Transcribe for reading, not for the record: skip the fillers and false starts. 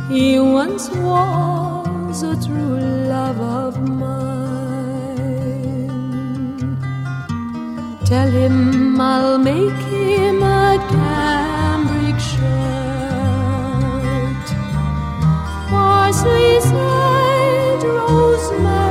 He once was a true love of mine. Tell him I'll make him a cambric shirt, parsley, sage, rosemary,